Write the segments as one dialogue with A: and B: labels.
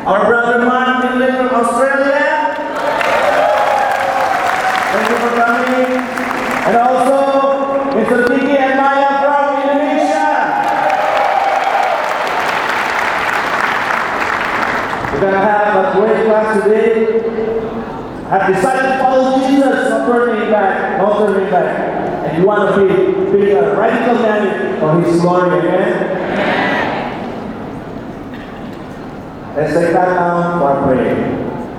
A: Our brother Martin from Australia. Thank you for coming. And also, Mr. Tiki and Maya from Indonesia. We're going to have a great class today. Have decided to follow Jesus, not turning back, not turning back. And you want to be a radical man for His glory, amen? Let's take that down for prayer.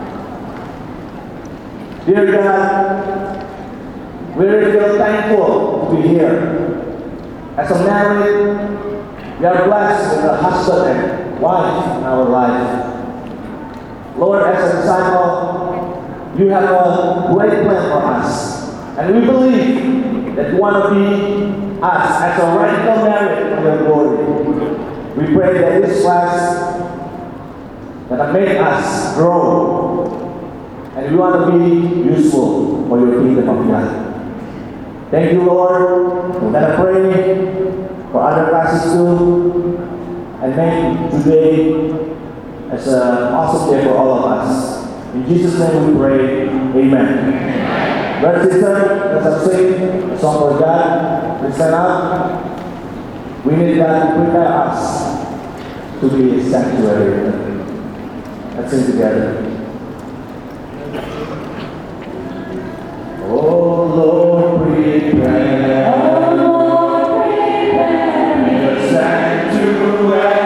A: Dear God, we really feel thankful to be here. As a married, we are blessed with a husband and wife in our life. Lord, as a disciple, you have a great plan for us. And we believe that you want to be us as a radical marriage for your glory. We pray that this class that make us grow, and we want to be useful for your kingdom of God. Thank you, Lord. We're going to pray for other classes too, and make today as an awesome day for all of us. In Jesus' name we pray, amen. Brothers and sisters, let us sing a song for God. Please stand up. We need God to prepare us to be a sanctuary. Let's sing together. Oh Lord, prepare. Oh Lord, prepare your sanctuary.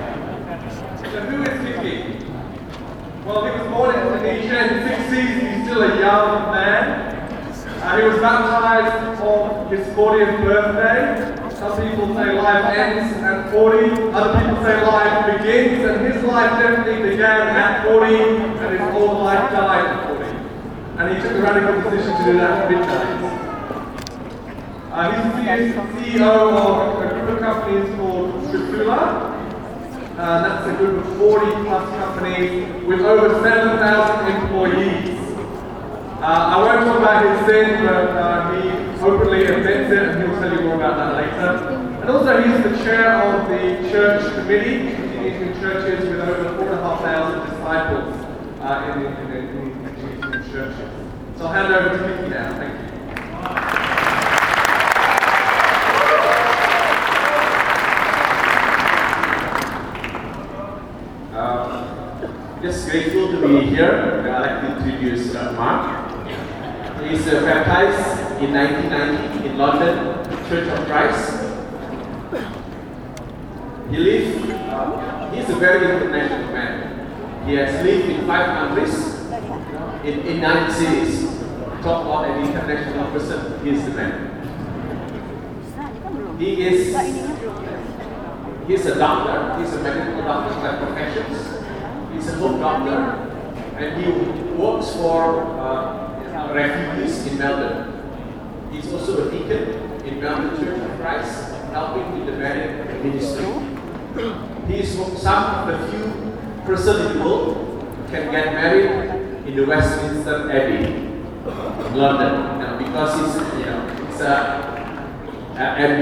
B: Well, he was born in Indonesia in the 60s. He's still still a young man. He was baptized on his 40th birthday. Some people say life ends at 40, other people say life begins, and his life definitely began at 40, and his whole life died at 40. And he took the radical decision to do that at midnight. He's the CEO of a group of companies called Tripula. That's a group of 40 plus companies with over 7,000 employees. I won't talk about his sin, but he openly admits it, and he'll tell you more about that later. And also he's the chair of the church committee, in churches with over 4,500 disciples in churches. So I'll hand over to Vicky now. Thank you.
C: Just grateful to be here. I'd like to introduce Mark. He's baptized in 1990 in London, Church of Christ. He's a very international man. He has lived in 5 countries, in 9 cities. Talk about an international person, he's the man. He's a doctor, he's a medical doctor by professions. He's a home doctor, and he works for refugees in Melbourne. He's also a deacon in Melbourne Church of Christ, helping with the marriage ministry. He is some of the few persons in the world can get married in the Westminster Abbey, in London, because he's a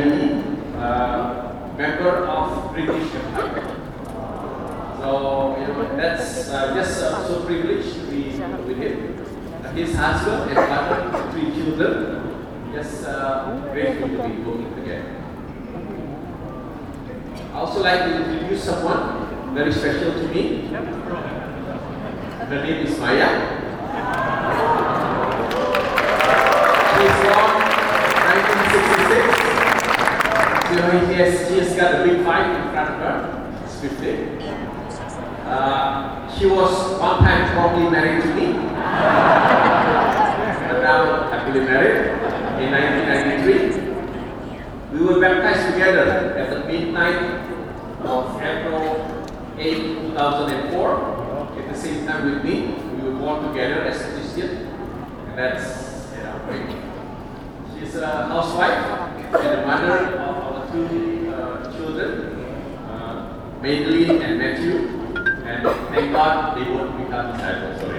C: MBE, member of British Empire. So that's just so privileged to be with him. His husband and father, 3 children. Just grateful to be working together. I also like to introduce someone very special to me. Her name is Maya. She's born 1966. So she has got a big 5 in front of her. It's 50. She was one time probably married to me, but now happily married in 1993. We were baptized together at the midnight of April 8, 2004. At the same time with me, we were born together as a Christian, and that's great. She's a housewife and a mother of our 2 children, Madeline and Matthew. And thank God they won't become disciples. Sorry.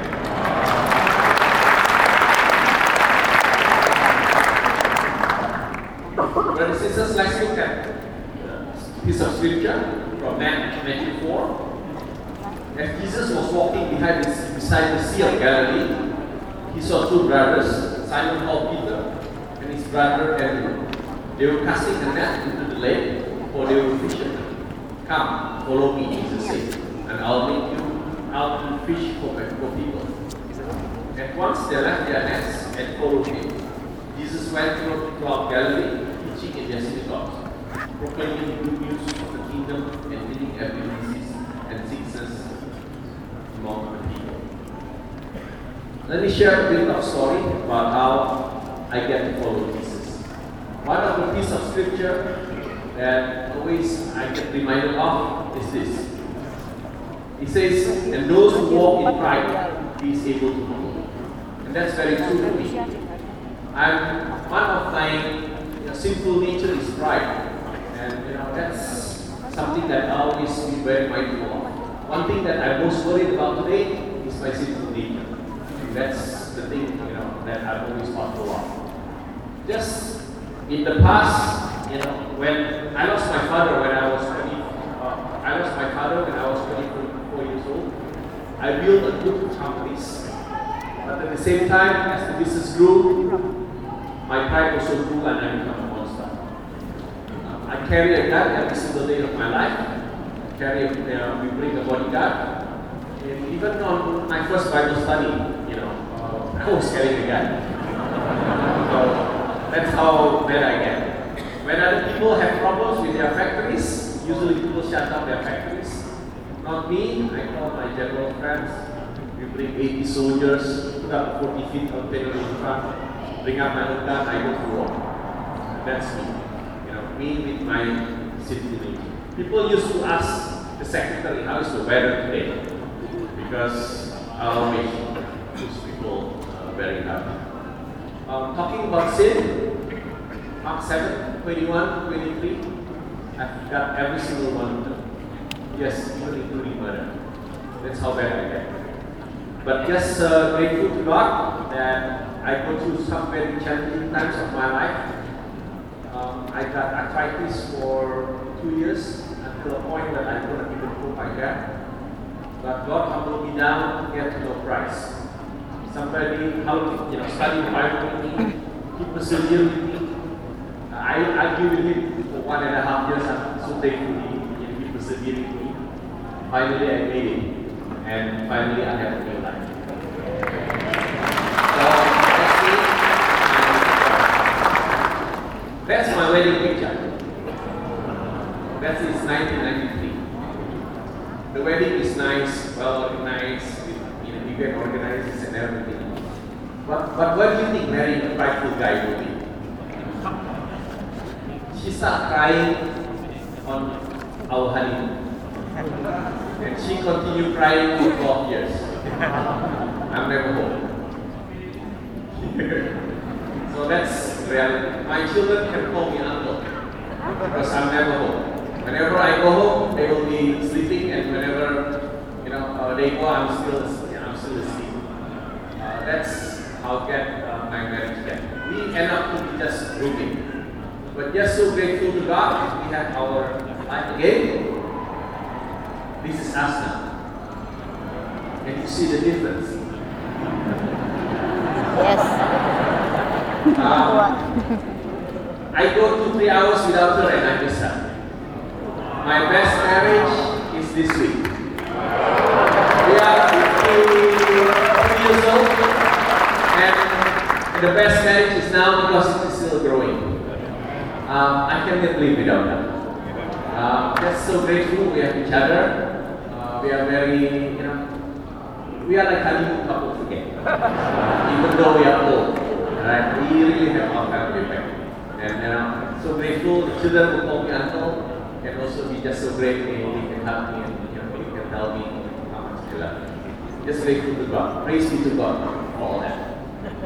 C: Brothers and sisters, let's look at a piece of scripture from Matthew 4. As Jesus was walking beside the Sea of Galilee, he saw 2 brothers, Simon called Peter and his brother Andrew. They were casting a net into the lake, for they were fishermen. Come, follow me, Jesus said, and I'll make you out to fish for people. At once they left their nets and followed him. Jesus went throughout Galilee, teaching in their synagogues, proclaiming good news of the kingdom and healing every disease and sickness among the people. Let me share a bit of story about how I get to follow Jesus. One of the pieces of scripture that always I get reminded of is this. He says, and those who walk in pride, he is able to humble. And that's very true to me. One of my sinful nature is pride. And that's something that I always be very mindful of. One thing that I'm most worried about today is my sinful nature. And that's the thing that I'm always thoughtful of. Just in the past, when I lost my father when I was 24 years old. I built a group of companies, but at the same time, as the business grew, my pride also grew and I became a monster. I carry a gun every single day of my life. We bring a bodyguard. And even on my first Bible study, I was carrying a gun. So that's how bad I get. When other people have problems with their factories, usually people shut down their factories. Not me, I call my general friends. We bring 80 soldiers, put up a 40 feet container in front, bring up my own gun, I go to war. That's me. Me with my citizenry. People used to ask the secretary, how is the weather today? Because I always choose people very happy. Talking about sin, Mark 7, 21, 23, I've got every single one of them. Yes, even including murder. That's how bad I get. But just grateful to God that I go through some very challenging times of my life. I got arthritis for 2 years until a point that I couldn't even pull my hair. But God humbled me down to get to know Christ. Somebody helped, study the Bible with me, he persevered with me. I argued with him for 1.5 years. I'm so thankful he persevered with me. Finally, I made it, and finally, I have a new life. That's my wedding picture. That is 1993. The wedding is nice, well organized, with event organizers and everything. But what do you think marrying a prideful guy will be? She started crying on our honeymoon. And she continued crying for 12 years. I'm never home. So that's reality. My children can call me uncle because I'm never home. Whenever I go home, they will be sleeping, and whenever they go, I'm still asleep. That's how my marriage get. We end up to be just rooming, but just so grateful to God we have our life again. This is us now. Can you see the difference?
D: Yes.
C: I go 2-3 hours without her and I miss her. My best marriage is this week. We are 53 years old, and the best marriage is now because it is still growing. I cannot live without her. Just so grateful we have each other. We are very, we are like honeymoon couple together. Even though we are old, right? We really have our family back. And so grateful. The children will call me uncle, and also be just so grateful they can help me and they can tell me how much they love me. Just grateful to God. Praise be to God for all that.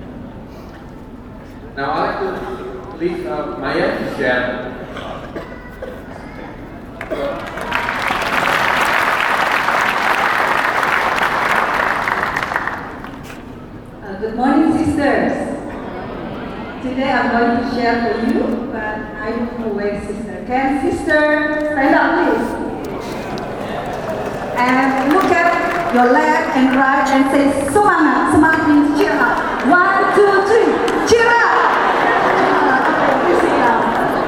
C: Now I'd like to leave Maya to share.
E: Good morning, sisters. Today I'm going to share for you, but I don't know where sister. Can sister stand up, please? And look at your left and right and say, semangat. Semangat means cheer up. 1, 2, 3, cheer up. Okay, please sit down.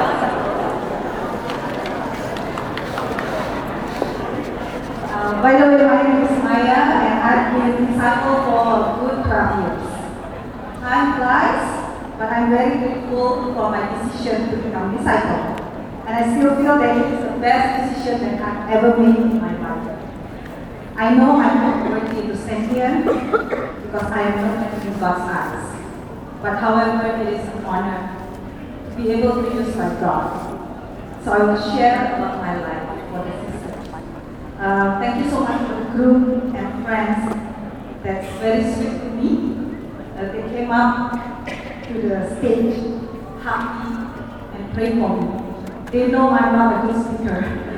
E: By the way, my name is Maya, and I've been a disciple for a good 12 years. Time flies. But I'm very grateful for my decision to become a disciple. And I still feel that it is the best decision that I've ever made in my life. I know I'm not worthy to stand here because I am not in God's eyes. But however, it is an honor to be able to use my God. So I will share about my life for the sisters. Thank you so much for the group and friends that's very sweet to me. They came up to the stage, happy and pray for me. They know I'm not a good speaker.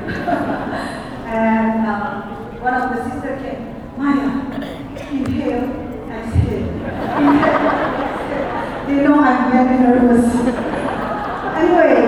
E: And one of the sisters came, Maya, inhale, exhale. Inhale, exhale. They know I'm very nervous. Anyway,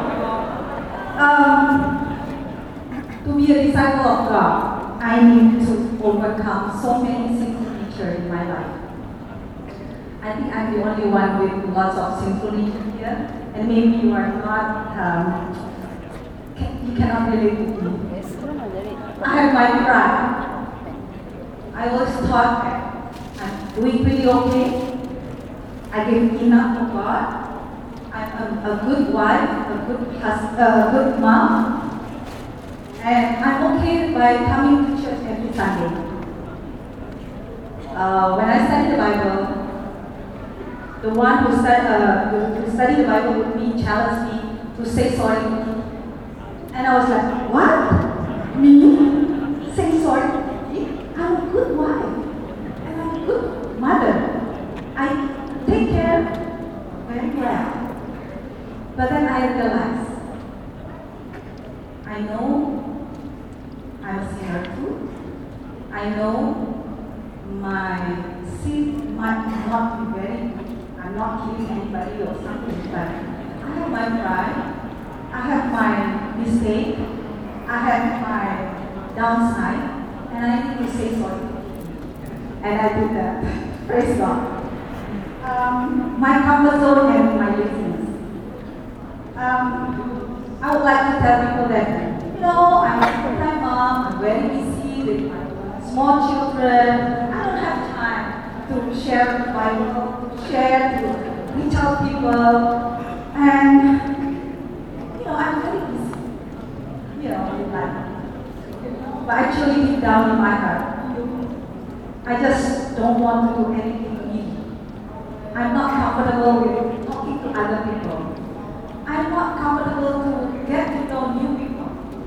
E: to be a disciple of God, I need to overcome so many sinful natures in my life. I think I'm the only one with lots of sinful nature here, and maybe you are not, you cannot relate with me. I have my pride. I always thought that I'm doing pretty okay. I give enough for God. I'm a good wife, a good mom, and I'm okay by coming to church every Sunday. when I study the Bible, the one who study the Bible with me challenged me to say sorry to Kiki. And I was like, what? Me? Say sorry to Kiki? I'm a good wife. And I'm a good mother. I take care very well. But then I realized, I know I'm a sinner too. I know my sin might not be very good. I'm not killing anybody or something, but I have my pride. I have my mistake. I have my downside. And I need to say sorry. And I did that. Praise God. My comfort zone and my laziness. I would like to tell people that, I'm a full-time mom, I'm very busy with my small children. I don't have time to share the Bible, to reach out people. And, I'm very busy, in life. But actually, deep down in my heart, I just don't want to do anything to me. I'm not comfortable with talking to other people. I'm not comfortable to get to know new people.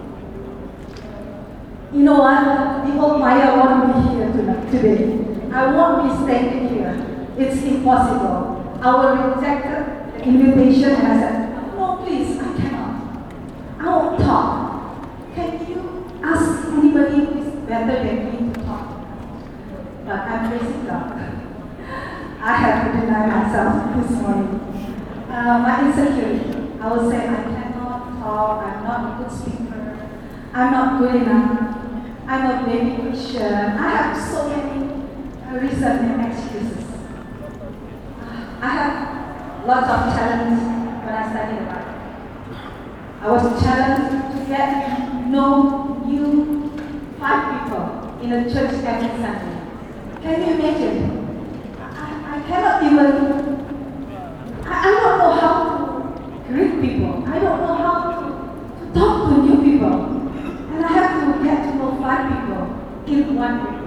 E: You know what? The old Maya won't be here today. I won't be staying here. It's impossible. I will reject the invitation and I said, no, please, I cannot. I won't talk. Can you ask anybody who is better than me to talk? But I'm praising God. I have to deny myself this morning. My insecurity. I will say I cannot talk, I'm not a good speaker, I'm not good enough, I'm a baby Christian. I have so many reasons and excuses. I have lots of challenges when I study the Bible. I was challenged to get to know new 5 people in a church every Sunday. Can you imagine? I cannot even, I don't know how to greet people. I don't know how to talk to new people. And I have to get to know 5 people in 1 week.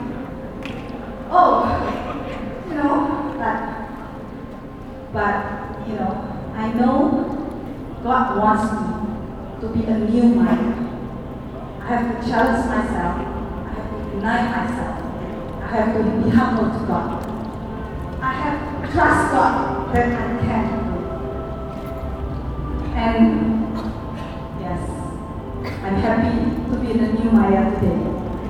E: But I know God wants me to be a new mind. I have to challenge myself. I have to deny myself. I have to be humble to God. I have to trust God that I can do it. And yes, I'm happy to be in the new Maya today.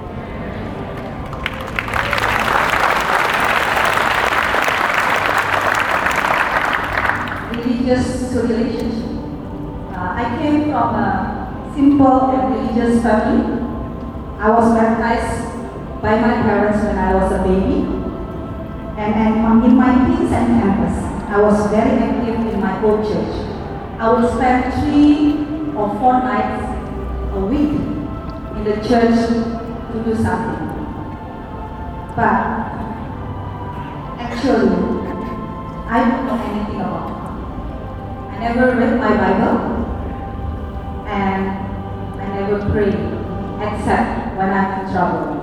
E: Religious relationship. I came from a simple and religious family. I was baptized by my parents when I was a baby. And in my teens and campus, I was very active in my old church. I would spend 3 or 4 nights a week in the church to do something. But actually, I don't know anything about God. I never read my Bible, and I never prayed, except when I'm in trouble.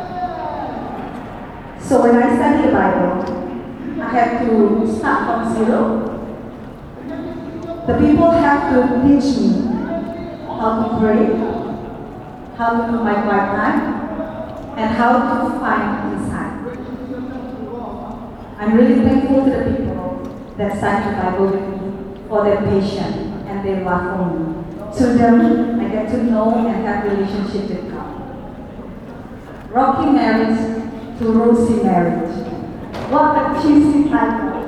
E: So when I study the Bible, I have to start from zero. The people have to teach me how to pray, how to do my quiet time, and how to find insight. I'm really thankful to the people that study the Bible with me for their patience and their love for me. Through them, I get to know and have a relationship with God. Rocky marriage to Rosie marriage. What a cheesy title.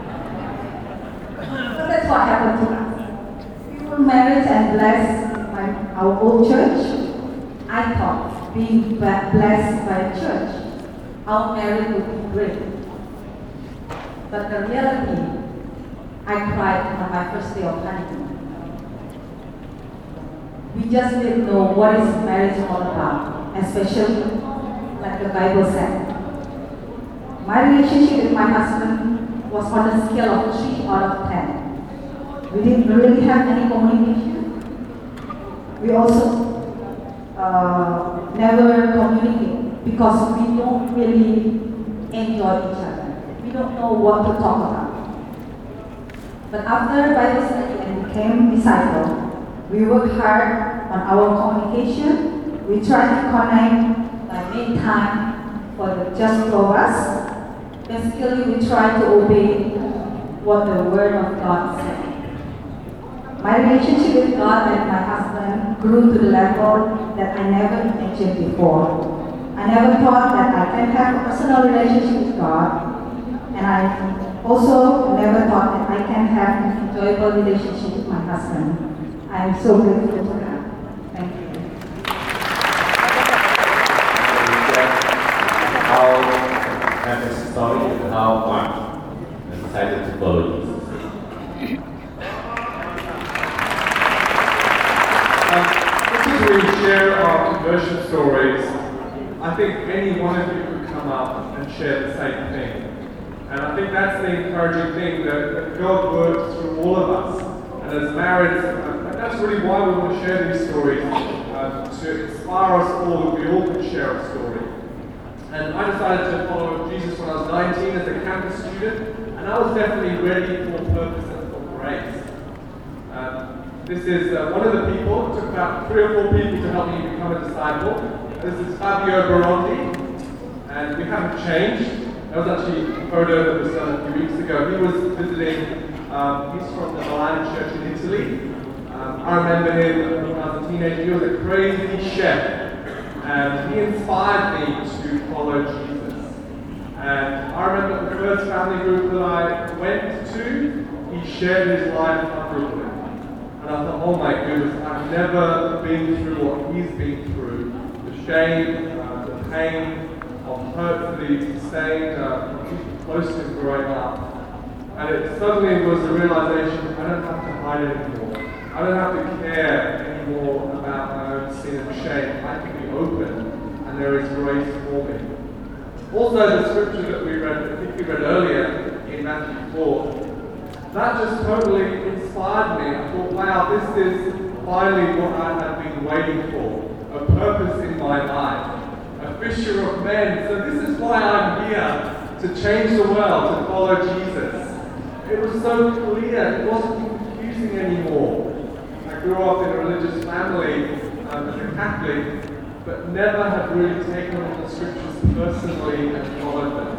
E: So that's what happened to us. We were married and blessed by our old church. I thought being blessed by a church, our marriage would be great. But the reality, I cried on my first day of honeymoon. We just didn't know what is marriage all about, especially like the Bible said. My relationship with my husband was on a scale of 3 out of 10. We didn't really have any communication. We also never communicate because we don't really enjoy each other. We don't know what to talk about. But after Bible study and became disciple, we worked hard on our communication. We tried to connect by making time for just two of us. Basically, we tried to obey what the Word of God said. My relationship with God and my husband grew to the level that I never imagined before. I never thought that I can have a personal relationship with God, and I also never thought that I can have an enjoyable relationship with my husband. I am so grateful to God. Thank you.
D: How have a story and how Mark decided to follow Jesus?
B: As we share our conversion stories, I think any one of you could come up and share the same thing. And I think that's the encouraging thing, that God works through all of us. And as marrieds, and that's really why we want to share these stories, to inspire us all that we all can share a story. And I decided to follow Jesus when I was 19 as a campus student, and I was definitely ready for purpose and for grace. This is one of the people. It took about 3 or 4 people to help me become a disciple. This is Fabio Barondi, and we haven't changed. That was actually a photo that was done a few weeks ago. He was visiting, he's from the Milan Church in Italy. I remember him when I was a teenager. He was a crazy chef, and he inspired me to follow Jesus. And I remember the first family group that I went to, he shared his life publicly. And I thought, oh my goodness, I've never been through what he's been through. The shame, the pain of hurt that he sustained, close to him growing up. And it suddenly was a realization, I don't have to hide anymore. I don't have to care anymore about my own sin and shame. I can be open, and there is grace for me. Also, the scripture that we read, I think we read earlier in Matthew 4, that just totally inspired me. I thought, wow, this is finally what I have been waiting for. A purpose in my life. A fisher of men. So this is why I'm here, to change the world, to follow Jesus. It was so clear. It wasn't confusing anymore. I grew up in a religious family as a Catholic, but never had really taken on the scriptures personally and followed them.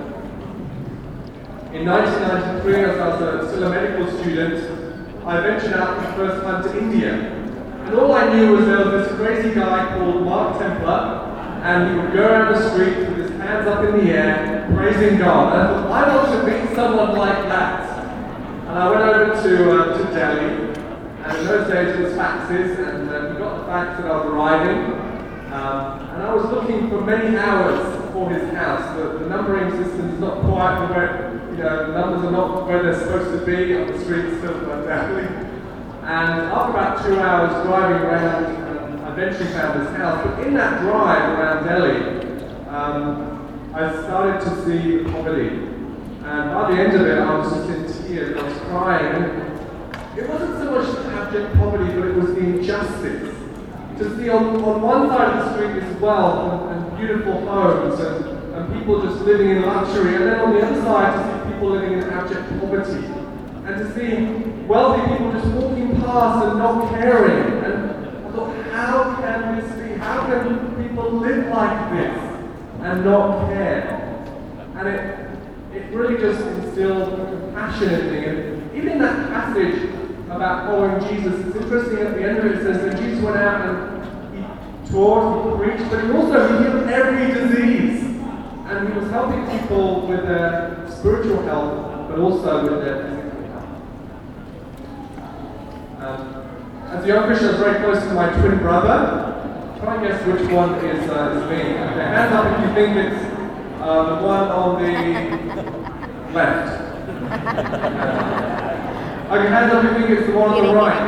B: In 1993, as I was still a medical student, I ventured out for the first time to India. And all I knew was there was this crazy guy called Mark Templar, and he would go around the street with his hands up in the air, praising God. And I thought, I want to meet someone like that. And I went over to Delhi, and in those days it was faxes, and we got the fax that I was arriving. And I was looking for many hours for his house. The numbering system is not quite where, the numbers are not where they're supposed to be on the streets still of Delhi. And after about 2 hours driving around, I eventually found his house. But in that drive around Delhi, I started to see the poverty. And by the end of it, I was just in tears, I was crying. It wasn't so much the abject poverty, but it was the injustice. To see on one side of the street is wealth and beautiful homes and people just living in luxury, and then on the other side to see people living in abject poverty. And to see wealthy people just walking past and not caring. And I thought, how can this be? How can people live like this and not care? And it really just instilled a compassion in me. And even that passage about following Jesus, it's interesting at the end of it, it says that Jesus went out and he taught, he preached, but he healed every disease. And he was helping people with their spiritual health, but also with their physical health. As a young Christian, I was very close to my twin brother. Try and guess which one is me. Okay, hands up if you think it's the one on the left. Okay, hands up if you think it's the one on the right.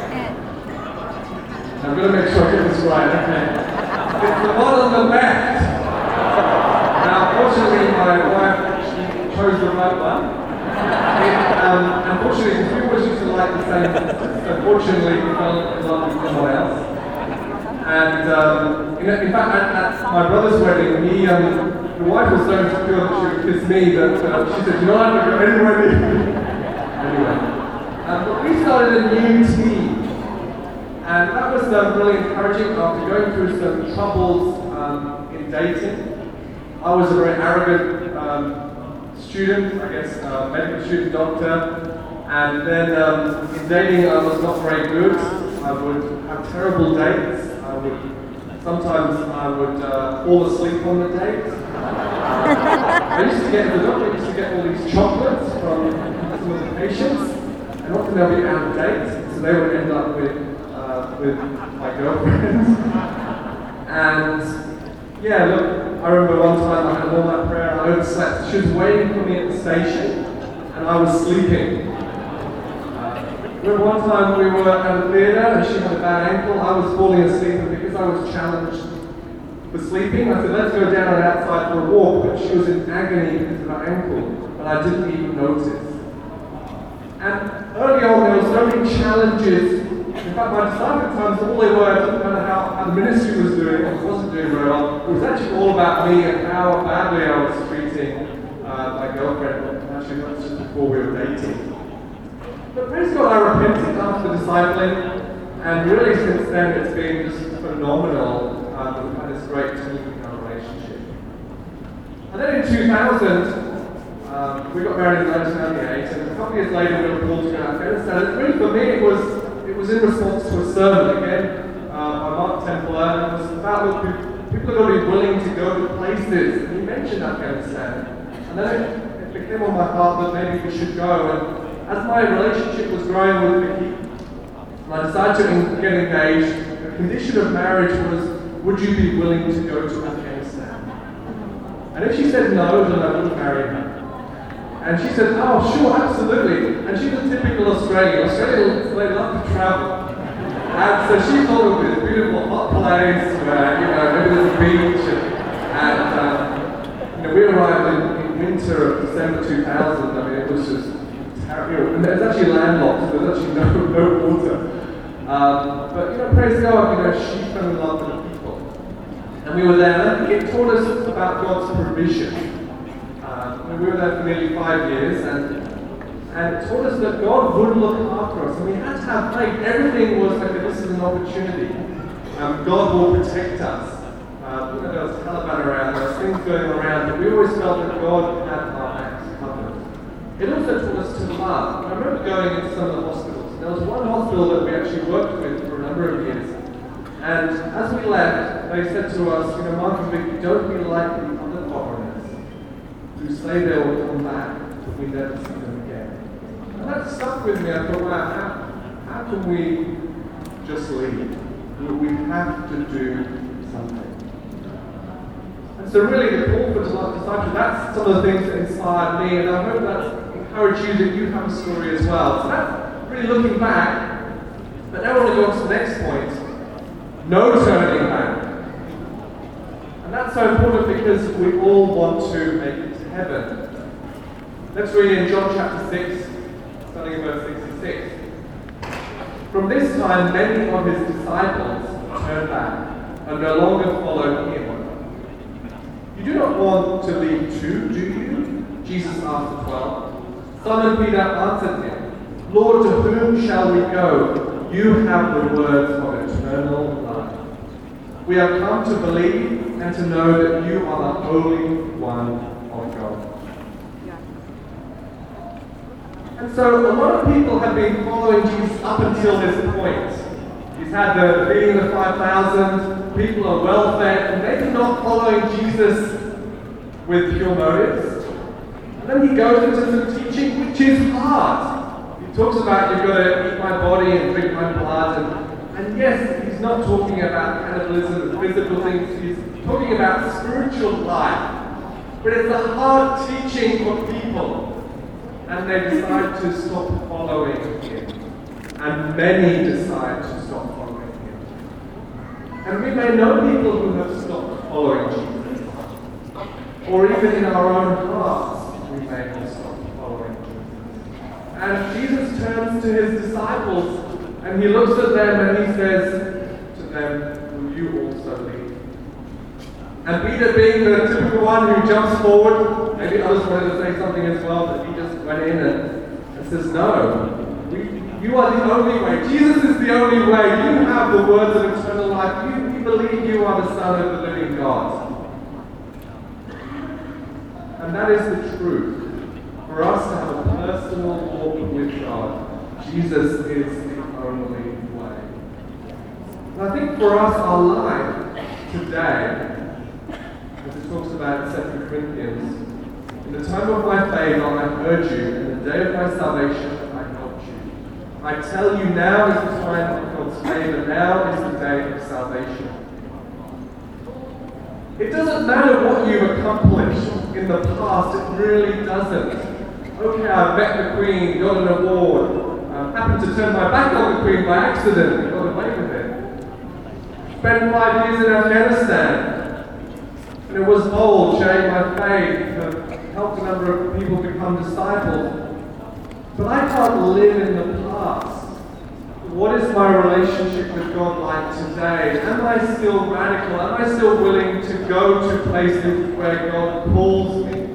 B: I'm going to make sure I get this right, okay. It's the one on the left. Now, unfortunately, my wife, she chose the right one. Unfortunately, the two of us used to like the same sisters. Unfortunately, we fell in love with someone else. And in fact, at my brother's wedding, he the wife was so insecure that she would kiss me that she said, "You're not allowed to go anywhere near me." Anyway, but we started a new team, and that was really encouraging after going through some troubles in dating. I was a very arrogant student, I guess, medical student, doctor, and then in dating I was not very good. I would have terrible dates. Sometimes I would fall asleep on the date. I used to get, the doctor used to get all these chocolates from some of the patients, and often they'll be out of date, so they would end up with my girlfriend. And yeah, look, I remember one time I had all that prayer and I overslept. She was waiting for me at the station, and I was sleeping. One time we were at a theatre and she had a bad ankle. I was falling asleep, and because I was challenged for sleeping, I said, "Let's go down and outside for a walk." But she was in agony because of her ankle, and I didn't even notice. And early on, there were so many challenges. In fact, my disciple times, all they were, I didn't know how the ministry was doing, or wasn't doing very well. It was actually all about me and how badly I was treating my girlfriend. Actually, that's just before we were dating. But praise God, I repented after discipling, and really since then it's been just phenomenal. We've had this great team in our relationship. And then in 2000, we got married in 1998, and a couple of years later we were called to go to Afghanistan. And really for me it was in response to a sermon again by Mark Templer. It was about, look, people are going to be willing to go to places, and he mentioned Afghanistan. And then it became on my heart that maybe we should go. And as my relationship was growing with Vicky, and I decided to get engaged, the condition of marriage was, would you be willing to go to Afghanistan? And if she said no, then I wouldn't marry her. And she said, "Oh, sure, absolutely." And she's a typical Australian. Australians, they love to travel. And so she thought of this beautiful hot place where, maybe there's a beach. And we arrived in winter of December 2000. I mean, it was just terrible. And there's actually landlocked, so there's actually no water. But praise God, she fell in love with the people. And we were there, and I think it taught us about God's provision. We were there for nearly 5 years, and it taught us that God would look after us, and we had to have faith. Everything was like, this is an opportunity. God will protect us. There was Taliban around, there was things going around, but we always felt that God had our backs covered. It also taught us to love. I remember going into some of the hospitals. There was one hospital that we actually worked with for a number of years, and as we left, they said to us, "Mark and Vicky, don't be like the other foreigners who say they will come back, but we never see them again." And that stuck with me. I thought, wow, how can we just leave? We have to do something. And so really the call for discipleship, that's some of the things that inspired me, and I hope that's encouraged you that you have a story as well. So that's really looking back, but now I want to go on to the next point. No turning back. And that's so important because we all want to make it to heaven. Let's read in John chapter 6, starting in verse 66. From this time, many of his disciples turned back and no longer followed him. "You do not want to leave too, do you?" Jesus asked the 12. Simon Peter answered him, "Lord, to whom shall we go? You have the words of eternal life. We have come to believe and to know that you are the Holy One of God." And so a lot of people have been following Jesus up until this point. He's had the feeding of 5,000, people are well fed, and maybe not following Jesus with pure motives. And then he goes into some teaching which is hard. He talks about you've got to eat my body and drink my blood, and yes, he's not talking about cannibalism and physical things, he's talking about spiritual life. But it's a hard teaching for people, and they decide to stop following him. And many decide to stop following him. And we may know people who have stopped following Jesus. Or even in our own hearts, we may have stopped following Jesus. And Jesus turns to his disciples, and he looks at them and he says to them, "Will you also leave?" And Peter, being the typical one who jumps forward, maybe others wanted to say something as well, but he just went in and says, no, you are the only way. Jesus is the only way. You have the words of eternal life. We believe you are the Son of the living God. And that is the truth. For us to have a personal walk with God, Jesus is the only way. And I think for us, our life today, as it talks about in 2 Corinthians, in the time of my favor I heard you, in the day of my salvation I helped you. I tell you, now is the time of God's favor, now is the day of salvation. It doesn't matter what you've accomplished in the past, it really doesn't. Okay, I met the Queen, got an award, happened to turn my back on the Queen by accident and got away with it. Spent 5 years in Afghanistan. And it was bold, sharing my faith, helped a number of people become disciples. But I can't live in the past. What is my relationship with God like today? Am I still radical? Am I still willing to go to places where God calls me?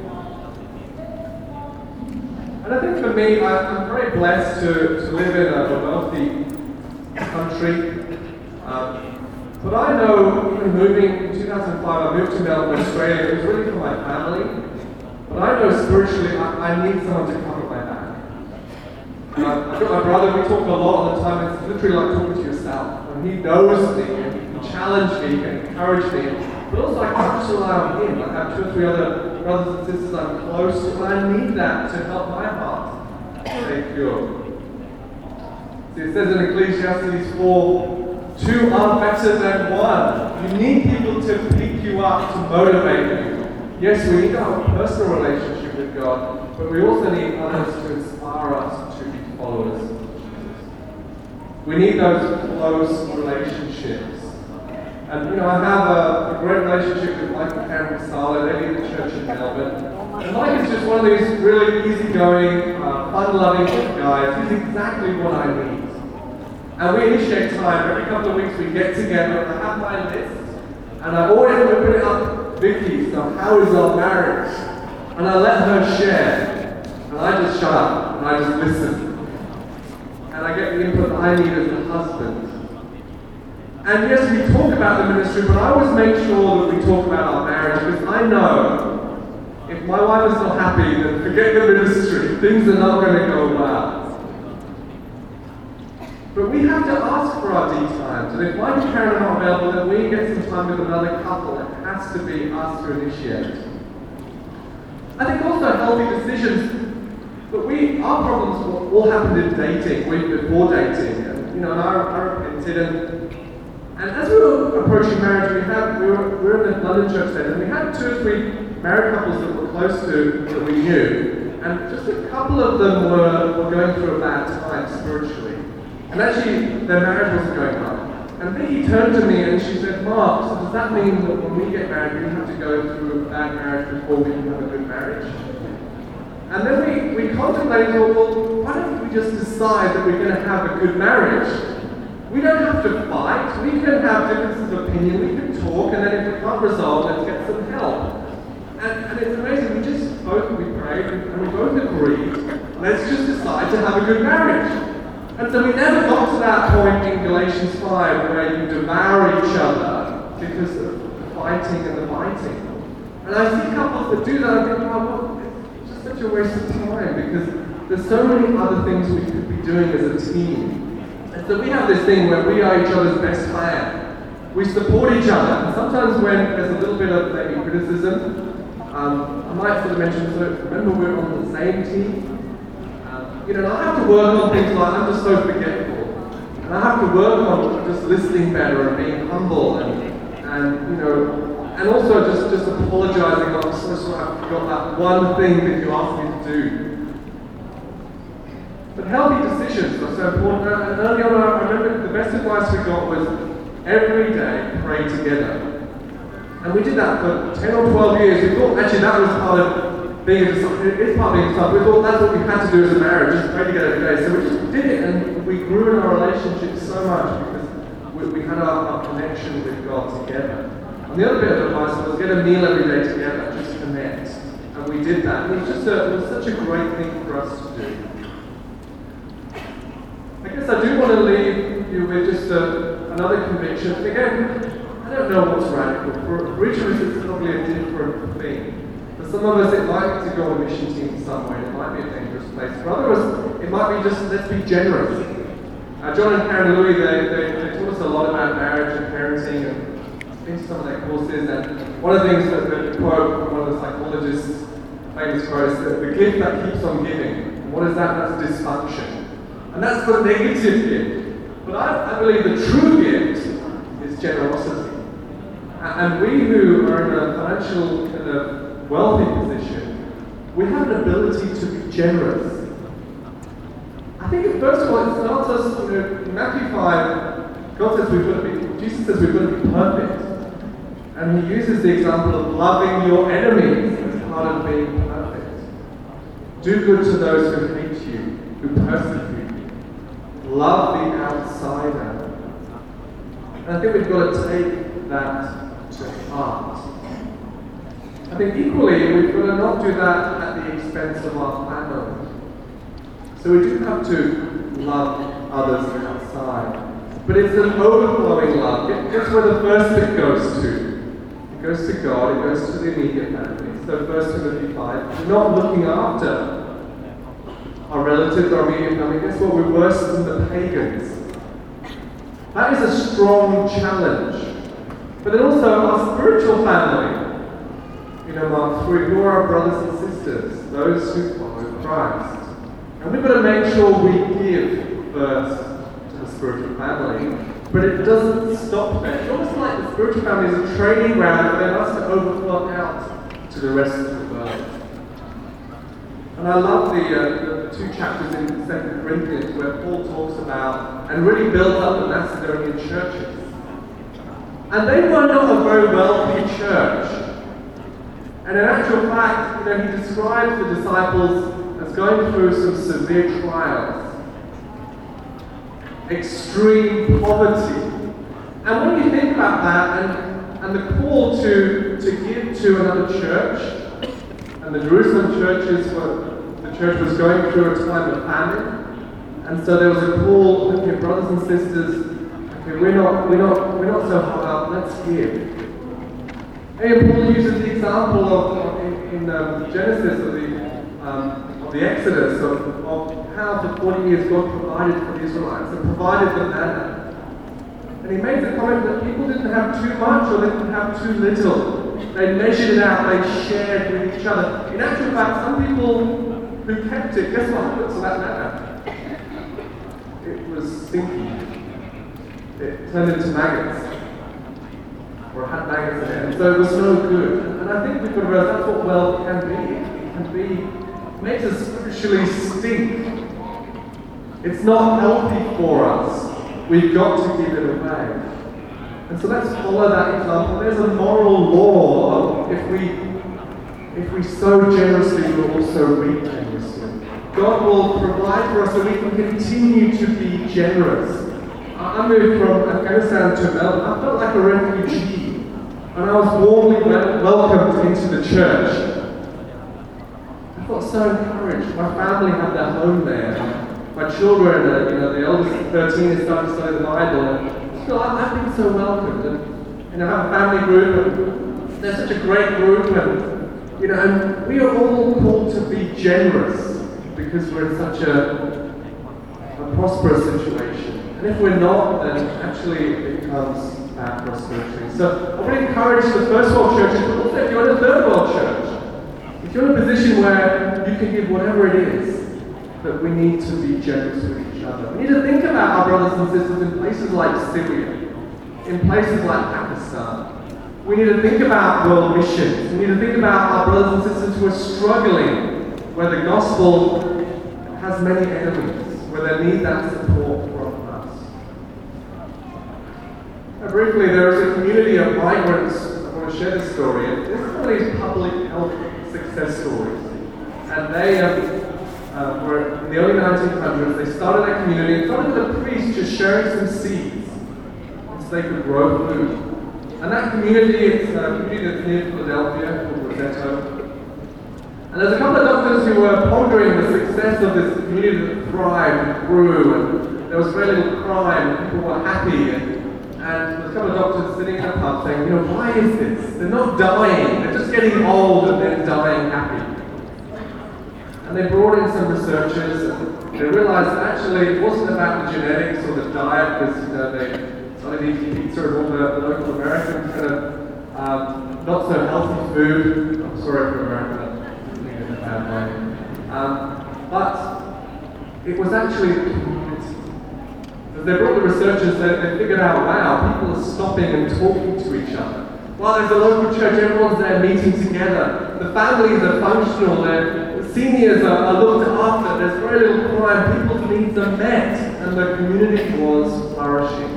B: And I think for me, I'm very blessed to live in a wealthy country. But I know, even moving in 2005, I moved to Melbourne, Australia. It was really for my family. But I know spiritually, I need someone to cover my back. I've got my brother, we talk a lot all the time. It's literally like talking to yourself. And he knows me, and he can challenge me, he can encourage me. But also, I can't just rely on him. I have 2 or 3 other brothers and sisters I'm close to, and I need that to help my heart stay pure. See, it says in Ecclesiastes 4, 2 are better than 1. You need people to pick you up, to motivate you. Yes, we need to have a personal relationship with God, but we also need others to inspire us to be followers. We need those close relationships. And I have a great relationship with Mike and Karen Sala. They lead the church in Melbourne. And Mike is just one of these really easygoing, fun-loving guys. He's exactly what I need. And we initiate time. Every couple of weeks we get together, and I have my list. And I always open it up, Vicky, so how is our marriage? And I let her share. And I just shut up, and I just listen. And I get the input I need as a husband. And yes, we talk about the ministry, but I always make sure that we talk about our marriage, because I know if my wife is not happy, then forget the ministry. Things are not going to go well. But we have to ask for our D times, and if Mike and Karen are not available, then we get some time with another couple. It has to be us to initiate. I think also healthy decisions. But our problems all happened in dating, before dating, and I repented. And as we were approaching marriage, we were in the London church then, and we had 2 or 3 married couples that were close to that we knew, and just a couple of them were going through a bad time spiritually. And actually, their marriage wasn't going well. And Vicky turned to me and she said, Mark, so does that mean that when we get married, we have to go through a bad marriage before we can have a good marriage? And then we contemplated, well, why don't we just decide that we're going to have a good marriage? We don't have to fight. We can have differences of opinion. We can talk, and then if we can't resolve, let's get some help. And it's amazing. We prayed, and we both agreed. Let's just decide to have a good marriage. And so we never got to that point in Galatians 5 where you devour each other because of the fighting and the biting. And I see couples that do that, and I think, well, it's just such a waste of time because there's so many other things we could be doing as a team. And so we have this thing where we are each other's best man. We support each other. And sometimes when there's a little bit of maybe criticism, I might sort of mention, so remember we're on the same team? I have to work on things like I'm just so forgetful. And I have to work on just listening better and being humble and also just apologizing. I'm so sorry I forgot that one thing that you asked me to do. But healthy decisions are so important. And early on, I remember the best advice we got was every day pray together. And we did that for 10 or 12 years. We thought actually that was part of being a disciple. It's part of being a disciple. We thought that's what we had to do as a marriage, just pray together every day. So we just did it, and we grew in our relationship so much because we had our connection with God together. And the other bit of advice was get a meal every day together, just connect. And we did that. It was such a great thing for us to do. I guess I do want to leave you with just another conviction. Again, I don't know what's radical. For each of us, it's probably a different thing. For some of us, it might be to go on a mission team somewhere. It might be a dangerous place. For others, it might be just, let's be generous. John and Karen Louis, they taught us a lot about marriage and parenting and into some of their courses. And one of the things that the quote from one of the psychologists, famous quote, is that the gift that keeps on giving. And what is that? That's dysfunction. And that's the negative gift. But I believe the true gift is generosity. And we who are in a financial, in a wealthy position, we have an ability to be generous. I think first of all, it starts us, in Matthew 5, God says Jesus says we've got to be perfect. And he uses the example of loving your enemies as part of being perfect. Do good to those who hate you, who persecute you. Love the outsider. And I think we've got to take that to heart. I think equally, we've got to not do that at the expense of our family. So we do have to love others outside. But it's an overflowing love. That's where the first bit goes to. It goes to God, it goes to the immediate family. So 1 Timothy 5, we're not looking after our relatives, our immediate family. Guess what? We're worse than the pagans. That is a strong challenge. But then also our spiritual family. Mark 3, who are our brothers and sisters? Those who follow Christ. And we've got to make sure we give first to the spiritual family. But it doesn't stop there. It's almost like the spiritual family is a training ground for us to overflow out to the rest of the world. And I love the two chapters in 2 Corinthians where Paul talks about and really builds up the Macedonian churches. And they were not a very wealthy church. And in actual fact, he describes the disciples as going through some severe trials. Extreme poverty. And when you think about that and the call to give to another church, and the Jerusalem churches the church was going through a time of famine, and so there was a call, okay, brothers and sisters, okay, we're not so hard up, let's give. And Paul uses the example of in Genesis of the Exodus of how for 40 years God provided for the Israelites and provided them manna. And he made the comment that people didn't have too much or they didn't have too little. They measured it out, they shared with each other. In actual fact, some people who kept it, guess what happened to that manna? It was stinky. It turned into maggots. Or had maggots in it, and so it was no good. And I think we've got to realize that's what wealth can be. It can be, makes us spiritually stink. It's not healthy for us. We've got to give it away. And so let's follow that example. There's a moral law of if we sow generously, we'll also reap generously. God will provide for us so we can continue to be generous. I moved from Afghanistan to Melbourne. I felt like a refugee, and I was warmly welcomed into the church. I felt so encouraged. My family had their home there. My children, the eldest 13 is starting to study the Bible, and I've been so welcomed. And I have a family group, and they're such a great group, and we are all called to be generous because we're in such a prosperous situation. And if we're not, then actually it becomes bad for us spiritually. So I want to encourage the first world churches, but also if you're in a third world church, if you're in a position where you can give whatever it is, that we need to be generous with each other. We need to think about our brothers and sisters in places like Syria, in places like Pakistan. We need to think about world missions. We need to think about our brothers and sisters who are struggling, where the gospel has many enemies, where they need that support from us. Now, briefly, there is a community of migrants. I want to share this story. And this is one of these public health success stories. And they were in the early 1900s. They started a community. It started with a priest just sharing some seeds so they could grow food. And that community, it's a community that's near Philadelphia, called Rosetto. And there's a couple of doctors who were pondering the success of this community that thrived and grew, and there was very little crime, and people were happy, and there's a couple of doctors sitting in a pub saying, you know, why is this? They're not dying, they're just getting old and then dying happy. And they brought in some researchers, and they realized that actually it wasn't about the genetics or the diet, because they started eating pizza and all the local Americans kind of not so healthy food. I'm sorry for America. But it was actually the community. As they brought the researchers, they figured out, wow, people are stopping and talking to each other. Well, there's a local church, everyone's there meeting together. The families are functional, the seniors are looked after, there's very little crime, people's needs are met, and the community was flourishing.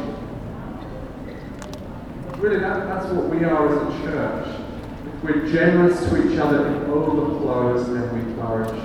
B: Really, that's what we are as a church. If we're generous to each other, it overflows and we flourish.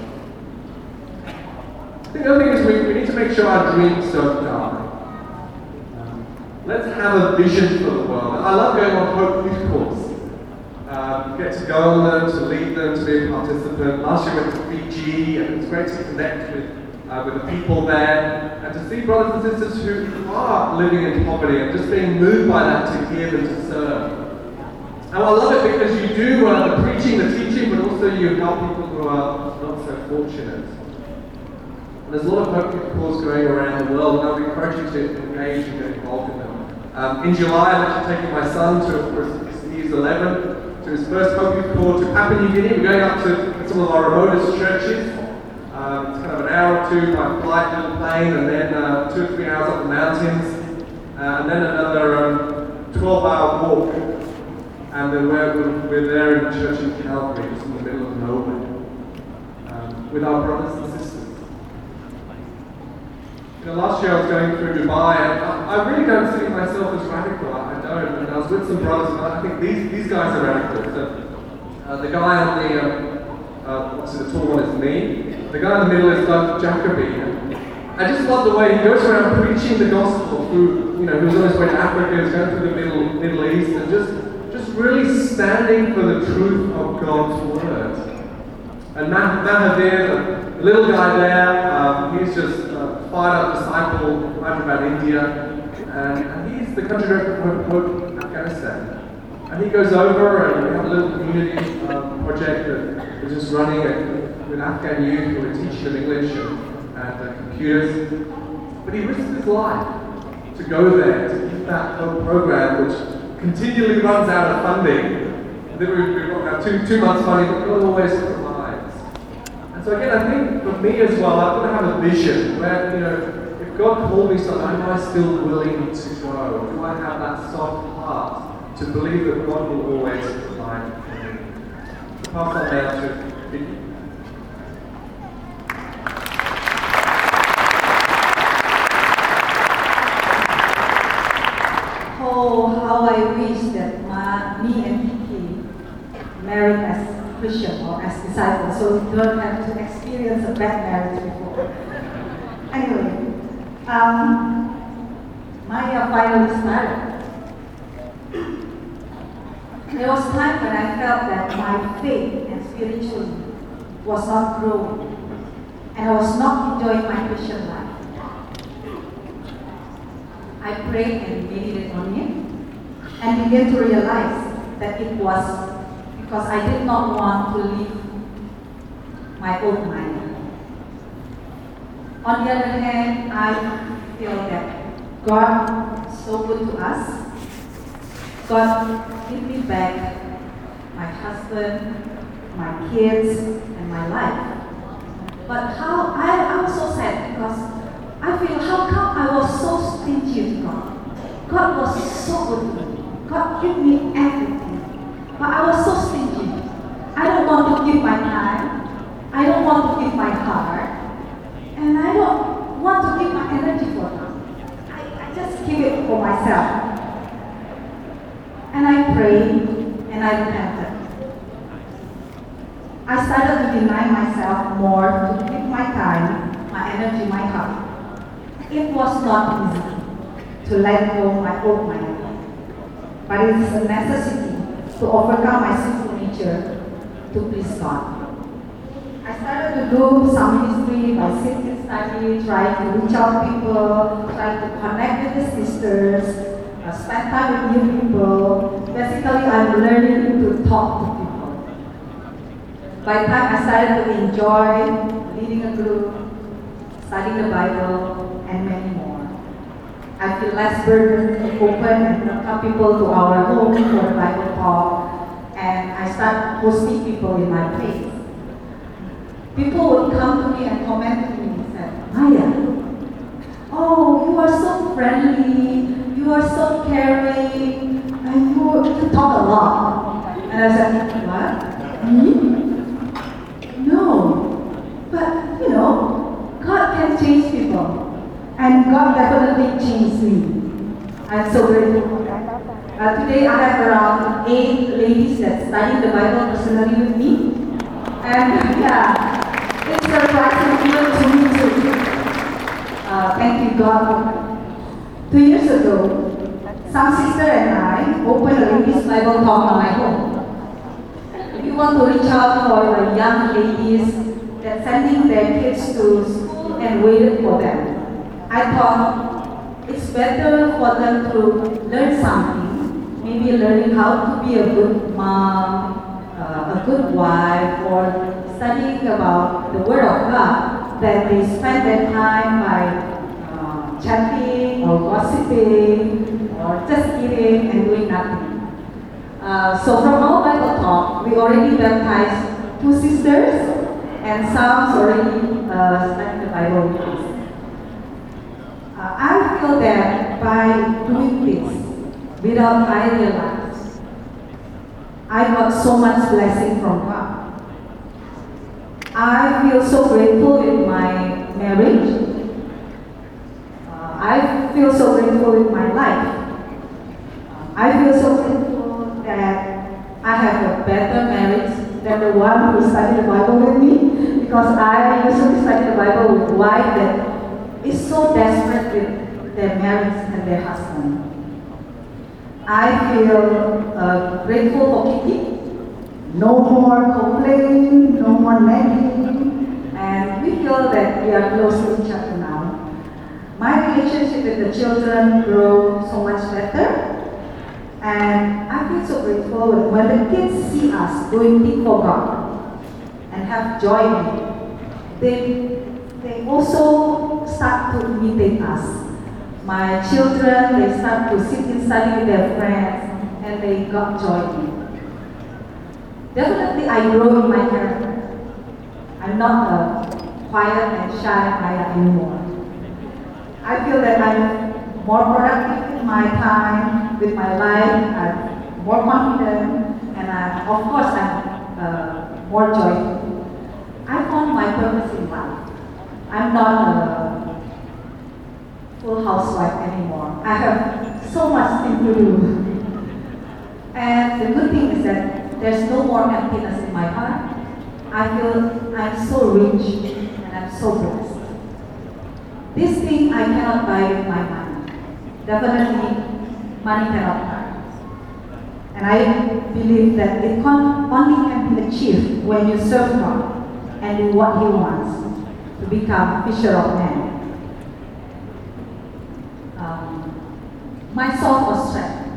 B: I think the other thing is we need to make sure our dreams don't die. Let's have a vision for the world. I love going on Hope Youth Course. Get to go on them, to lead them, to be a participant. Last year I went to Fiji, and it was great to connect with the people there, and to see brothers and sisters who are living in poverty and just being moved by that to give and to serve. And I love it because you do the preaching, the teaching, but also you help people who are not so fortunate. And there's a lot of Hope Youth Course going around the world, and I would encourage you to engage and get involved in them. In July, I'm actually taking my son to, he's 11, to his first Hope Youth Course to Papua New Guinea. We're going up to some of our remotest churches. It's kind of an hour or two by flight, little plane, and then 2 or 3 hours up the mountains, and then another 12-hour walk. And then we're there in a church in Calgary, just in the middle of nowhere, with our brothers and sisters. Last year I was going through Dubai, and I really don't see myself as radical. I don't. And I was with some brothers, and I think these guys are radical. So, the guy on the obviously the tall one is me. The guy in the middle is Doug Jacoby. I just love the way he goes around preaching the gospel through. He was on his way to Africa, he was going through the Middle East, and just really standing for the truth of God's word. And Mahathir, the little guy there, he's just fired up disciple, Hyderabad, India, and he's the country director of Hope Afghanistan. And he goes over, and we have a little community project that we're just running with Afghan youth who are teaching them English and computers. But he risks his life to go there, to keep that whole program, which continually runs out of funding. And then we've got about two months funding, but not always provides. And so again, I think for me as well, I've got to have a vision where, if God called me something, am I still willing to go? Do I have that soft heart to believe that God will always provide for me? Pass on now to Vicky.
E: Oh, how I wish that me and Vicky married as Christian or as disciples, so we don't have to experience a bad marriage before. Anyway, Maya finally started. There was time when I felt that my faith and spiritually was not growing, and I was not enjoying my Christian life. I prayed and meditated on it, and began to realize that it was because I did not want to live my own mind. On the other hand, I feel that God is so good to us. God gave me back my husband, my kids, and my life. But how I was so sad because I feel how come I was so stingy with God. God was so good to me. God gave me everything. But I was so stingy. I don't want to give my time. I don't want to give my heart. And I don't want to give my energy for them. I just give it for myself. And I prayed and I repented. I started to deny myself more to give my time, my energy, my heart. It was not easy to let go my old mind. but it is a necessity to overcome my sinful nature to please God. I started to do some ministry by sitting study, trying to reach out people, trying to connect with the sisters, spend time with new people. Basically, I'm learning to talk to people. By the time I started to enjoy leading a group, studying the Bible, and many more. I feel less burdened to open and welcome people to our home for Bible talk, and I start hosting people in my place. People would come to me and comment to me and say, Maya, oh, you are so friendly, you are so caring, and you talk a lot. And I said, what? Me? No. But, you know, God can change people. And God definitely changed me. I'm so grateful for that. Today I have around 8 ladies that study the Bible personally with me. And yeah, it's surprising even to me too. Thank you God. 2 years ago, some sister and I opened a ladies Bible talk on my home. We want to reach out for young ladies that sending their kids to school and waited for them. I thought it's better for them to learn something, maybe learning how to be a good mom, a good wife, or studying about the Word of God, that they spend their time by chatting or gossiping or just eating and doing nothing. So from our Bible talk, we already baptized 2 sisters and some already studying the Bible with us. I feel that by doing this, without I realize, I got so much blessing from God. I feel so grateful in my marriage. I feel so grateful in my life. I feel so grateful that I have a better marriage than the one who studied the Bible with me, because I usually study the Bible with wife that is so desperate with their marriage and their husband. I feel grateful for Kitty. No more complaining, no more nagging, and we feel that we are close to each other now. My relationship with the children grew so much better, and I feel so grateful when the kids see us doing things for God and have joy in it. They also start to imitate us. My children, they start to sit and study with their friends, and they got joy in it. Definitely, I grow in my character. I'm not a quiet and shy Maya anymore. I feel that I'm more productive with my time, with my life. I'm more confident, and of course, I'm more joyful. I found my purpose in life. I'm not a full housewife anymore. I have so much things to do. And the good thing is that there's no more emptiness in my heart. I feel I'm so rich and I'm so blessed. This thing I cannot buy with my money. Definitely, money cannot buy. And I believe that it only can be achieved when you serve God and do what He wants, to become a fisher of men. My soul was strength.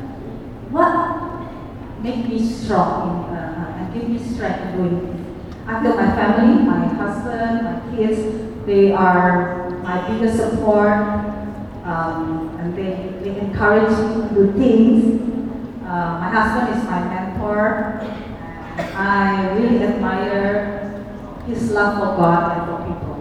E: What made me strong and give me strength in doing this? I feel my family, my husband, my kids, they are my biggest support, and they encourage me to do things. My husband is my mentor. I really admire his love for God and for people.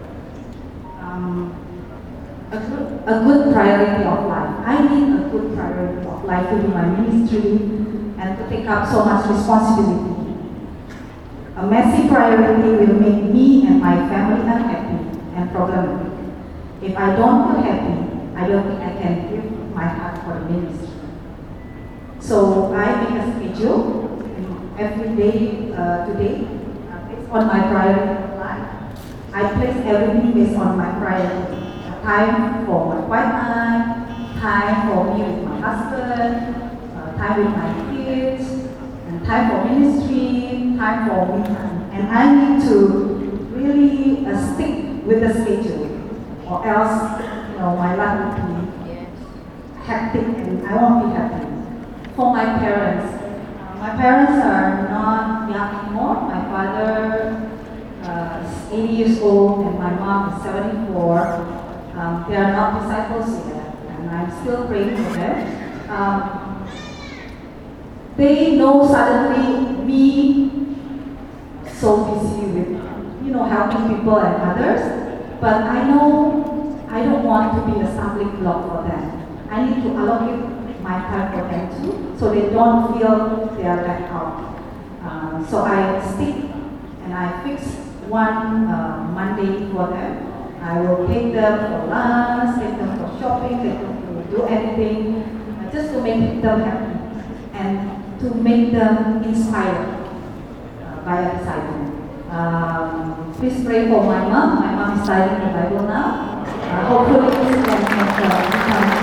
E: A good priority of life. I need a good priority of life to do my ministry and to take up so much responsibility. A messy priority will make me and my family unhappy and problematic. If I don't feel happy, I don't think I can give my heart for the ministry. So I make a schedule every day today based on my priority of life. I place everything based on my priority. Time for my quiet time for me with my husband, time with my kids, and time for ministry, time for me time. And I need to really stick with the schedule, or else, my life will be hectic and I won't be happy. For my parents are not young anymore. My father is 80 years old and my mom is 74. They are not disciples yet, and I'm still praying for them. They know suddenly me so busy with, helping people and others, but I know I don't want to be a stumbling block for them. I need to allocate my time for them too, so they don't feel they are left out. So I stick and I fix one Monday for them. I will take them for lunch, take them for shopping, take them to do anything, just to make them happy and to make them inspired by a disciple. Please pray for my mom. My mom is studying the Bible now. Hopefully this can become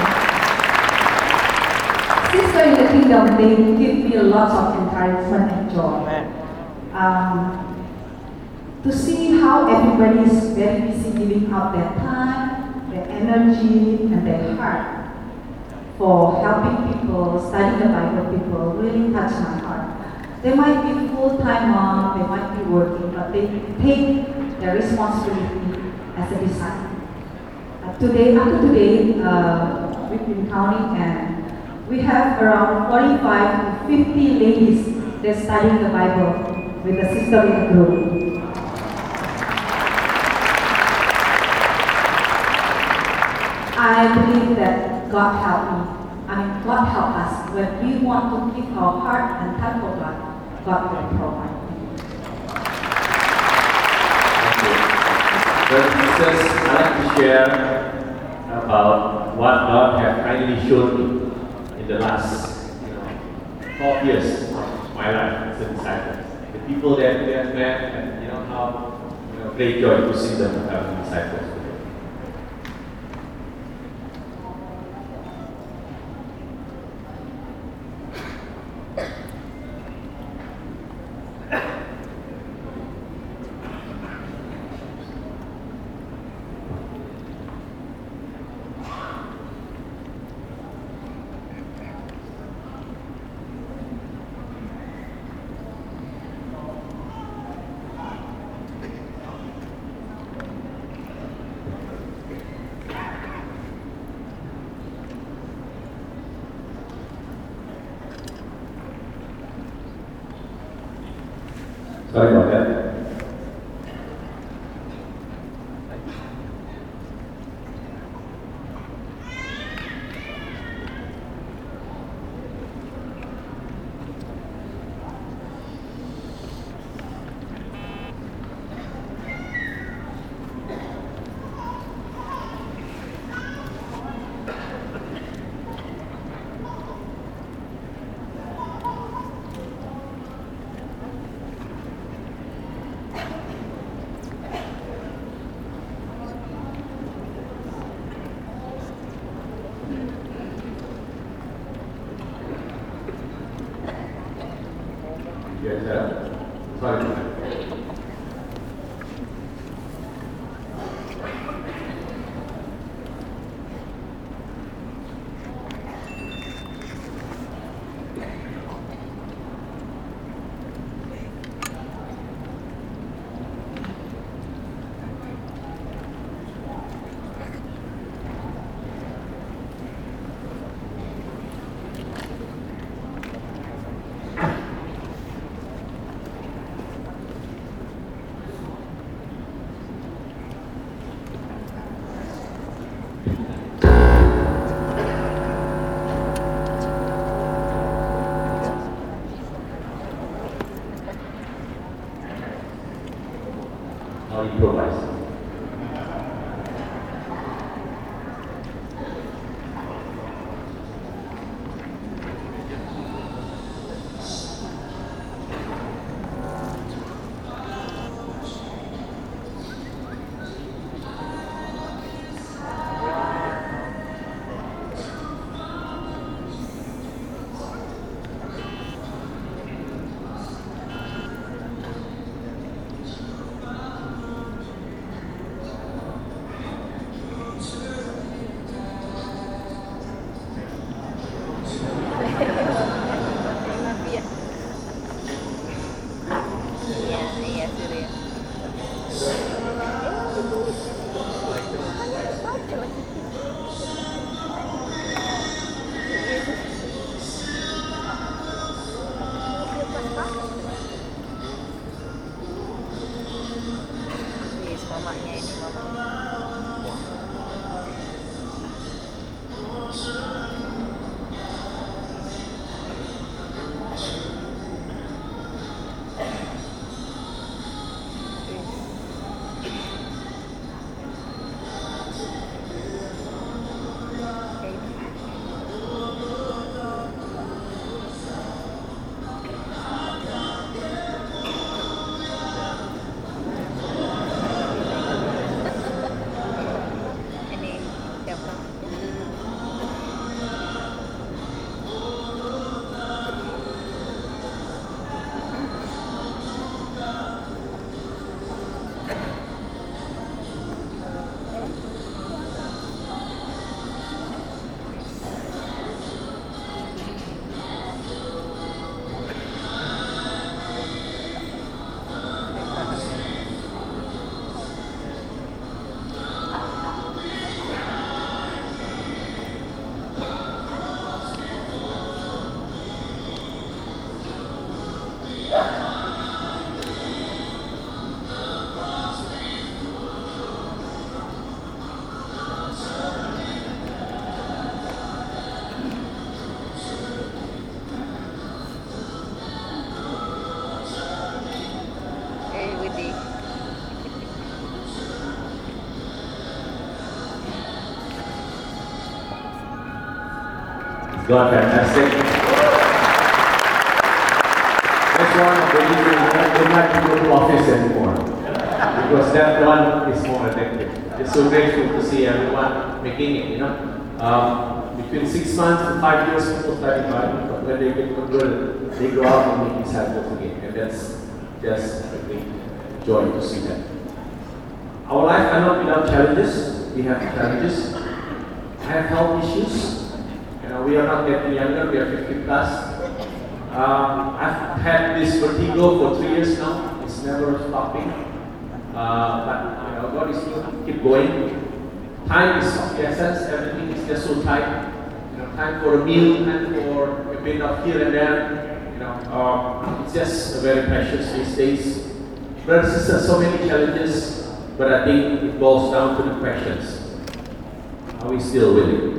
E: Sister in the Kingdom, they give me lots of encouragement and joy. To see how everybody is very busy giving out their time, their energy, and their heart for helping people, studying the Bible people, really touch my heart. They might be full-time mom, they might be working, but they take their responsibility as a disciple. After today, we've been counting, and we have around 45 to 50 ladies that studying the Bible with the sister in the group. I believe that God helped me. God helped us. When we want to give our heart and time for God, God will provide.
D: Brothers and sisters, I'd like to share about what God has kindly shown me in the last 12 years of my life as a disciple. The people that we have met and how great joy to see them as disciples. Sorry about that. Yes, sir. Sorry. How improvise. God fantastic. That's one of the reasons I don't like to go to office anymore. Because that one is more addictive. It's so grateful to see everyone making it, Between 6 months to 5 years, people study Bible, but when they get converted, they go out and make disciples again. And that's just a great joy to see that. Our life are not without challenges. We have challenges. I have health issues. We are not getting younger, we are 50 plus. I've had this vertigo for 3 years now. It's never stopping. But God is going to keep going. Time is of the essence. Everything is just so tight. Time for a meal, time for a bit of here and there. It's just very precious these days. Brothers and sisters, so many challenges, but I think it boils down to the questions. Are we still willing?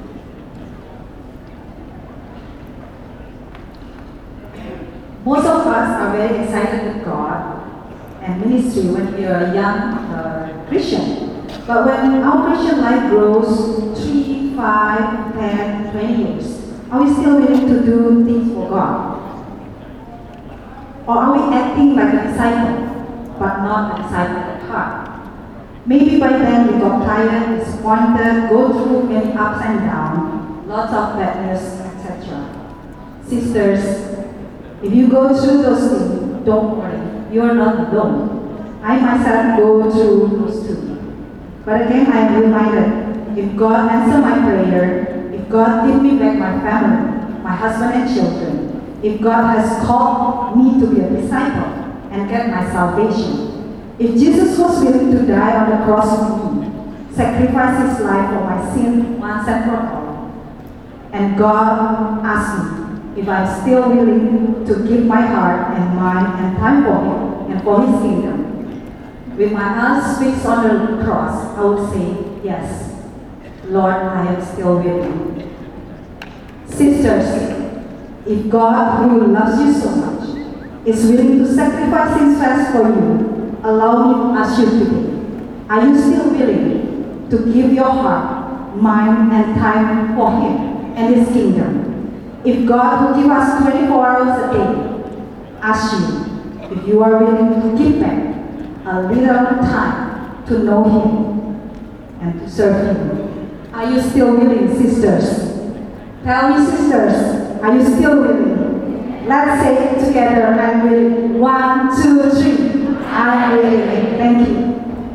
E: Most of us are very excited with God and ministry when we are young Christian. But when our Christian life grows 3, 5, 10, 20 years, are we still willing to do things for God? Or are we acting like a disciple, but not a disciple at heart? Maybe by then we got tired, disappointed, go through many ups and downs, lots of badness, etc. Sisters, if you go through those things, don't worry, you are not alone. I myself go through those too. But again, I am reminded, if God answers my prayer, if God gives me back my family, my husband and children, if God has called me to be a disciple and get my salvation, if Jesus was willing to die on the cross for me, sacrifice his life for my sin once and for all, and God asked me, if I'm still willing to give my heart and mind and time for Him and for His kingdom, with my hands fixed on the cross, I would say, yes, Lord, I am still willing. Sisters, if God, who loves you so much, is willing to sacrifice Himself for you, allow me to ask you today, are you still willing to give your heart, mind, and time for Him and His kingdom? If God will give us 24 hours a day, ask you if you are willing to give back a little time to know Him and to serve Him. Are you still willing, sisters? Tell me, sisters, are you still willing? Let's say it together, I'm willing. 1, 2, 3. I'm willing. Thank you.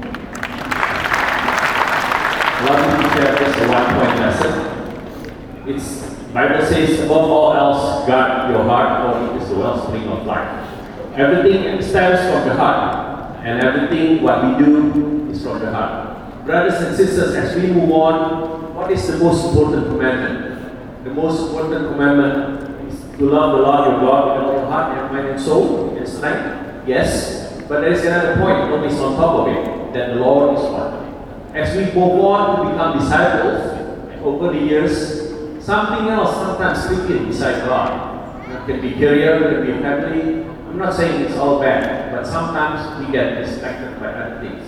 D: I want to share just a one-point lesson. It's Bible says, above all else, guard your heart, for it is the wellspring of life. Everything stems from the heart, and everything what we do is from the heart. Brothers and sisters, as we move on, what is the most important commandment? The most important commandment is to love the Lord your God with all your heart, and mind, and soul, and strength. Yes, but there is another point, what is on top of it, that the Lord is one. As we move on to become disciples over the years, something else sometimes sleeping beside God. It can be career, it can be family. I'm not saying it's all bad, but sometimes we get distracted by other things.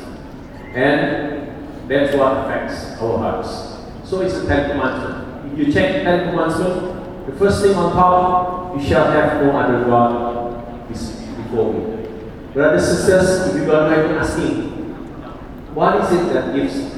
D: And that's what affects our hearts. So it's the 10th commandment. If you check the 10th commandment, the first thing on top, you shall have no other God before me. Brothers and sisters, if you go back to asking, what is it that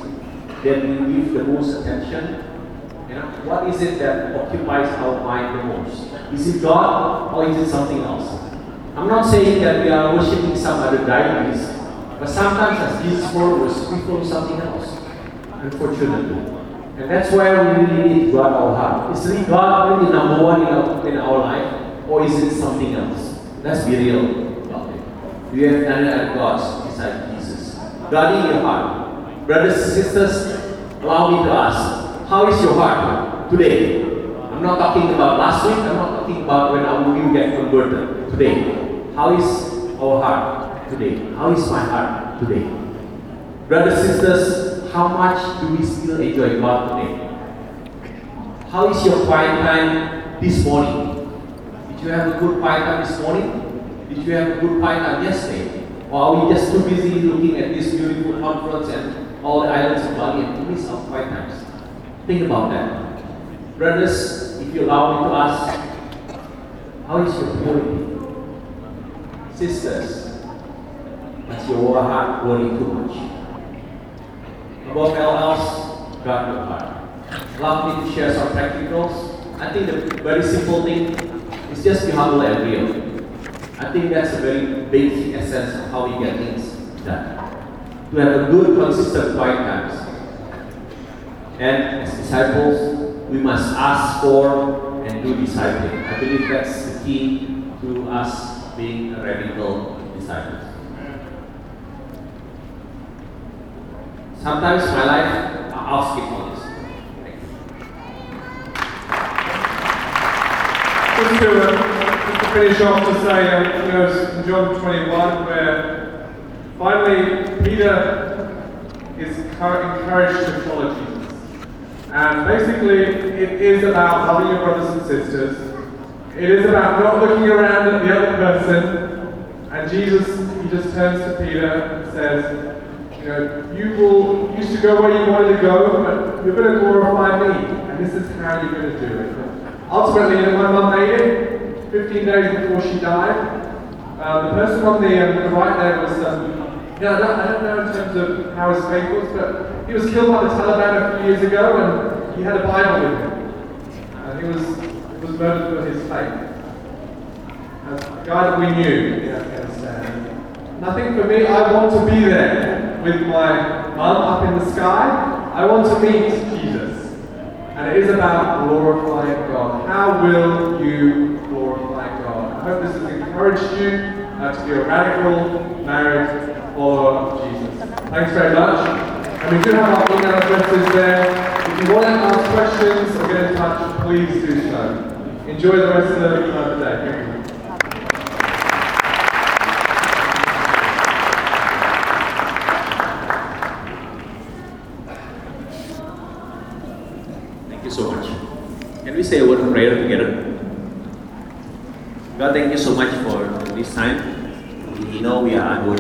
D: you give the most attention? What is it that occupies our mind the most? Is it God or is it something else? I'm not saying that we are worshipping some other deities, but sometimes as Jesus followers, we follow something else, unfortunately. And that's why we really need to guard our heart. Is really God really number one in our life, or is it something else? Let's be real about it. We have other gods beside Jesus. Guarding your heart. Brothers and sisters, allow me to ask, how is your heart today? I'm not talking about last week, I'm not talking about when you get converted. Today. How is our heart today? How is my heart today? Brothers and sisters, how much do we still enjoy God today? How is your quiet time this morning? Did you have a good quiet time this morning? Did you have a good quiet time yesterday? Or are we just too busy looking at this beautiful conference and all the islands of Bali and miss our quiet times? Think about that. Brothers Brothers, if you allow me to ask, how is your purity? Sisters, does your heart worry too much? Above all else, guard your heart. Allow me to share some practicals. I think the very simple thing is just be humble and real. I think that's a very basic essence of how we get things done. To have a good, consistent quiet times. And as disciples, we must ask for and do discipling. I believe that's the key to us being a radical disciple. Sometimes my life, I'll skip all this.
B: Just to finish off to say, in John 21, where finally Peter is encouraged to follow Jesus. And basically, it is about loving your brothers and sisters. It is about not looking around at the other person. And Jesus, he just turns to Peter and says, you used to go where you wanted to go, but you're going to glorify me. And this is how you're going to do it. Ultimately, my mum made it 15 days before she died. The person on the right there was, I don't know in terms of how his faith was, but he was killed by the Taliban a few years ago, and he had a Bible with him. He was murdered for his faith. A guy that we knew in Afghanistan. And I think for me, I want to be there with my mum up in the sky. I want to meet Jesus. And it is about glorifying God. How will you glorify God? I hope this has encouraged you to be a radical, married follower of Jesus. Thanks very much. And we do have our email addresses there. If you want to ask questions or get in touch, please do so. Enjoy the rest of the day. Thank you.
D: Thank you so much. Can we say a word of prayer together? God, thank you so much for this time. We know we are unworthy.